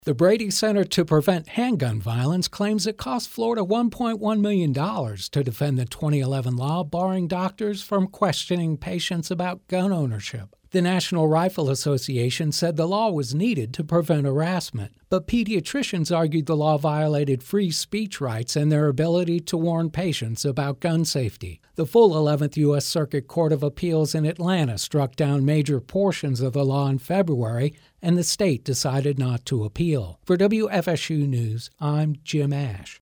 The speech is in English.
The Brady Center to Prevent Handgun Violence claims it cost Florida $1.1 million to defend the 2011 law barring doctors from questioning patients about gun ownership. The National Rifle Association said the law was needed to prevent harassment, but pediatricians argued the law violated free speech rights and their ability to warn patients about gun safety. The full 11th U.S. Circuit Court of Appeals in Atlanta struck down major portions of the law in February, and the state decided not to appeal. For WFSU News, I'm Jim Ash.